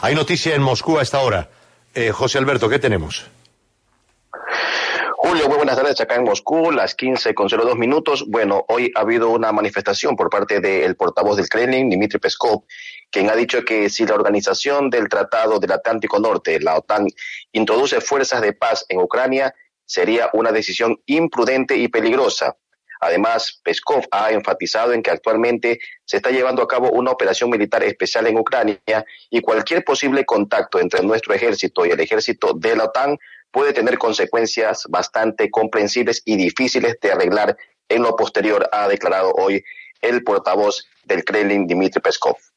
Hay noticia en Moscú a esta hora. José Alberto, ¿qué tenemos? Julio, muy buenas tardes acá en Moscú, las 15:02. Bueno, hoy ha habido una manifestación por parte del portavoz del Kremlin, Dmitry Peskov, quien ha dicho que si la Organización del Tratado del Atlántico Norte, la OTAN, introduce fuerzas de paz en Ucrania, sería una decisión imprudente y peligrosa. Además, Peskov ha enfatizado en que actualmente se está llevando a cabo una operación militar especial en Ucrania y cualquier posible contacto entre nuestro ejército y el ejército de la OTAN puede tener consecuencias bastante comprensibles y difíciles de arreglar en lo posterior, ha declarado hoy el portavoz del Kremlin, Dmitry Peskov.